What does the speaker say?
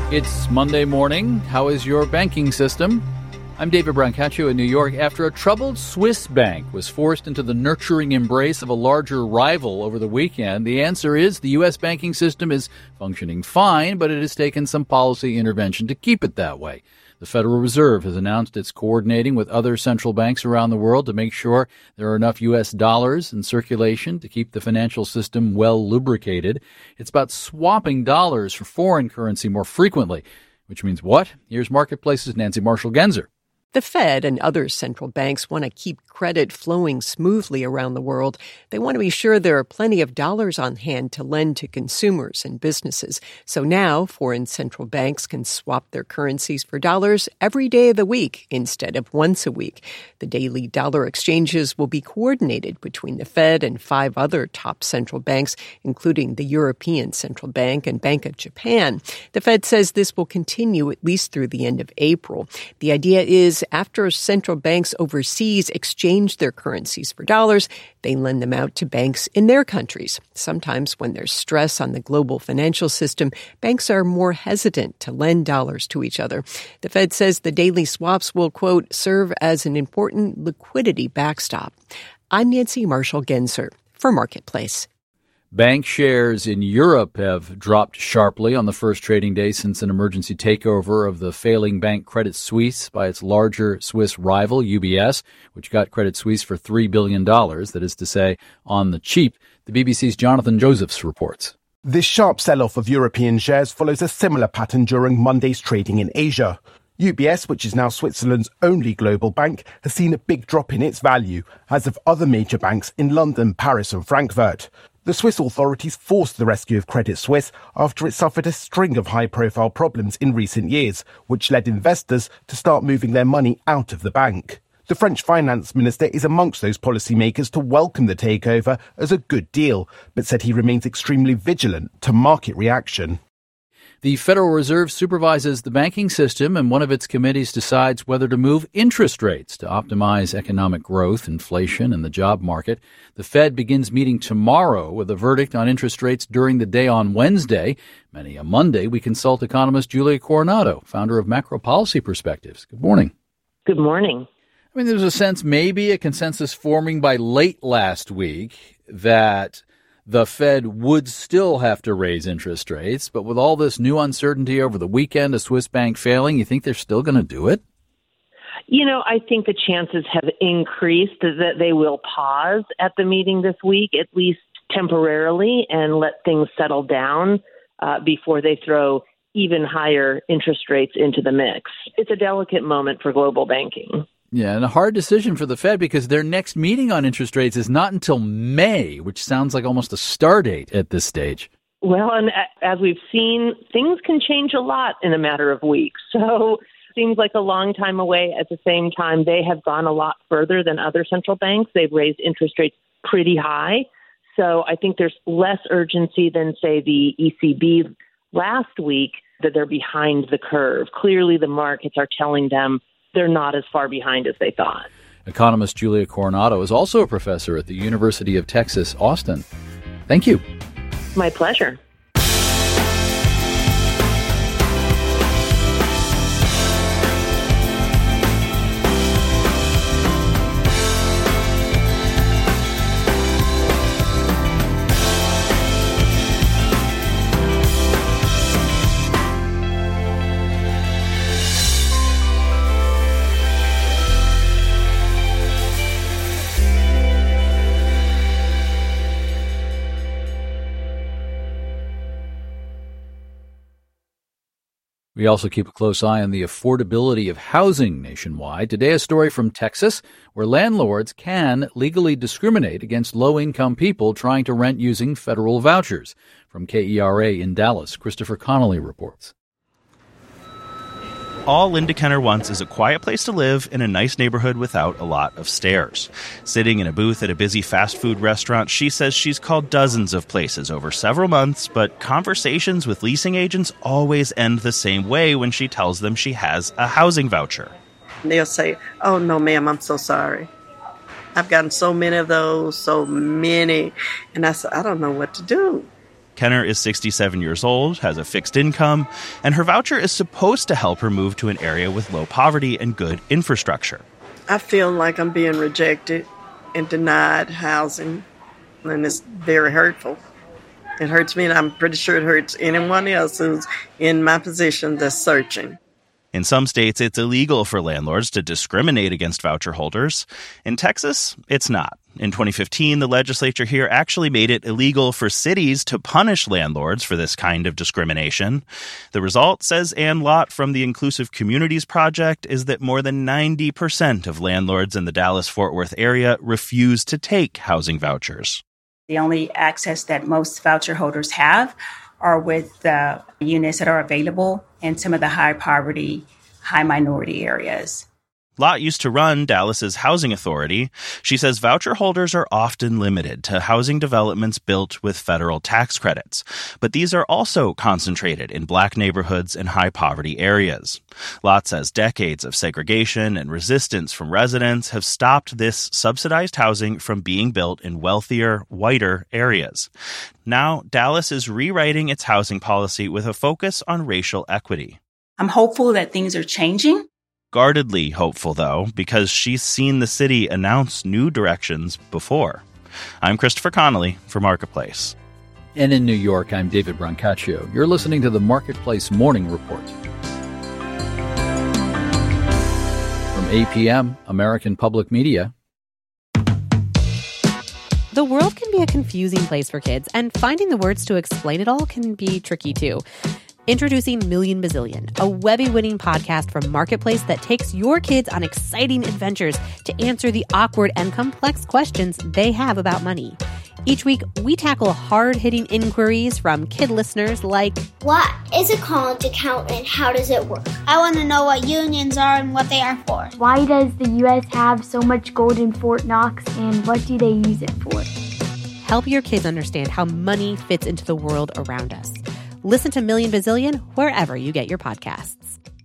It's Monday morning. How is your banking system? I'm David Brancaccio in New York. After a troubled Swiss bank was forced into the nurturing embrace of a larger rival over the weekend, the answer is the U.S. banking system is functioning fine, but it has taken some policy intervention to keep it that way. The Federal Reserve has announced it's coordinating with other central banks around the world to make sure there are enough U.S. dollars in circulation to keep the financial system well lubricated. It's about swapping dollars for foreign currency more frequently, which means what? Here's Marketplace's Nancy Marshall-Genzer. The Fed and other central banks want to keep credit flowing smoothly around the world. They want to be sure there are plenty of dollars on hand to lend to consumers and businesses. So now foreign central banks can swap their currencies for dollars every day of the week instead of once a week. The daily dollar exchanges will be coordinated between the Fed and 5 other top central banks, including the European Central Bank and Bank of Japan. The Fed says this will continue at least through the end of April. The idea is after central banks overseas exchange their currencies for dollars, they lend them out to banks in their countries. Sometimes when there's stress on the global financial system, banks are more hesitant to lend dollars to each other. The Fed says the daily swaps will, quote, serve as an important liquidity backstop. I'm Nancy Marshall-Genzer for Marketplace. Bank shares in Europe have dropped sharply on the first trading day since an emergency takeover of the failing bank Credit Suisse by its larger Swiss rival, UBS, which got Credit Suisse for $3 billion, that is to say, on the cheap. The BBC's Jonathan Josephs reports. This sharp sell-off of European shares follows a similar pattern during Monday's trading in Asia. UBS, which is now Switzerland's only global bank, has seen a big drop in its value, as have other major banks in London, Paris and Frankfurt. The Swiss authorities forced the rescue of Credit Suisse after it suffered a string of high-profile problems in recent years, which led investors to start moving their money out of the bank. The French finance minister is amongst those policymakers to welcome the takeover as a good deal, but said he remains extremely vigilant to market reaction. The Federal Reserve supervises the banking system, and one of its committees decides whether to move interest rates to optimize economic growth, inflation, and the job market. The Fed begins meeting tomorrow with a verdict on interest rates during the day on Wednesday. Many a Monday, we consult economist Julia Coronado, founder of Macro Policy Perspectives. Good morning. Good morning. I mean, there's a sense, maybe a consensus forming by late last week that the Fed would still have to raise interest rates, but with all this new uncertainty over the weekend, a Swiss bank failing, you think they're still going to do it? You know, I think the chances have increased that they will pause at the meeting this week, at least temporarily, and let things settle down before they throw even higher interest rates into the mix. It's a delicate moment for global banking. Yeah, and a hard decision for the Fed because their next meeting on interest rates is not until May, which sounds like almost a star date at this stage. Well, and as we've seen, things can change a lot in a matter of weeks. So it seems like a long time away. At the same time, they have gone a lot further than other central banks. They've raised interest rates pretty high. So I think there's less urgency than, say, the ECB last week, that they're behind the curve. Clearly, the markets are telling them they're not as far behind as they thought. Economist Julia Coronado is also a professor at the University of Texas, Austin. Thank you. My pleasure. We also keep a close eye on the affordability of housing nationwide. Today, a story from Texas where landlords can legally discriminate against low-income people trying to rent using federal vouchers. From KERA in Dallas, Christopher Connolly reports. All Linda Kenner wants is a quiet place to live in a nice neighborhood without a lot of stairs. Sitting in a booth at a busy fast food restaurant, she says she's called dozens of places over several months, but conversations with leasing agents always end the same way when she tells them she has a housing voucher. They'll say, "Oh, no, ma'am, I'm so sorry. I've gotten so many of those, so many." And I said, "I don't know what to do." Kenner is 67 years old, has a fixed income, and her voucher is supposed to help her move to an area with low poverty and good infrastructure. I feel like I'm being rejected and denied housing, and it's very hurtful. It hurts me, and I'm pretty sure it hurts anyone else who's in my position that's searching. In some states, it's illegal for landlords to discriminate against voucher holders. In Texas, it's not. In 2015, the legislature here actually made it illegal for cities to punish landlords for this kind of discrimination. The result, says Ann Lott from the Inclusive Communities Project, is that more than 90% of landlords in the Dallas-Fort Worth area refuse to take housing vouchers. The only access that most voucher holders have are with the units that are available in some of the high poverty, high minority areas. Lott used to run Dallas's housing authority. She says voucher holders are often limited to housing developments built with federal tax credits, but these are also concentrated in black neighborhoods and high poverty areas. Lott says decades of segregation and resistance from residents have stopped this subsidized housing from being built in wealthier, whiter areas. Now, Dallas is rewriting its housing policy with a focus on racial equity. I'm hopeful that things are changing. Guardedly hopeful, though, because she's seen the city announce new directions before. I'm Christopher Connolly for Marketplace. And in New York, I'm David Brancaccio. You're listening to the Marketplace Morning Report. From APM, American Public Media. The world can be a confusing place for kids, and finding the words to explain it all can be tricky, too. Introducing Million Bazillion, a Webby-winning podcast from Marketplace that takes your kids on exciting adventures to answer the awkward and complex questions they have about money. Each week, we tackle hard-hitting inquiries from kid listeners like, what is a college account and how does it work? I want to know what unions are and what they are for. Why does the U.S. have so much gold in Fort Knox and what do they use it for? Help your kids understand how money fits into the world around us. Listen to Million Bazillion wherever you get your podcasts.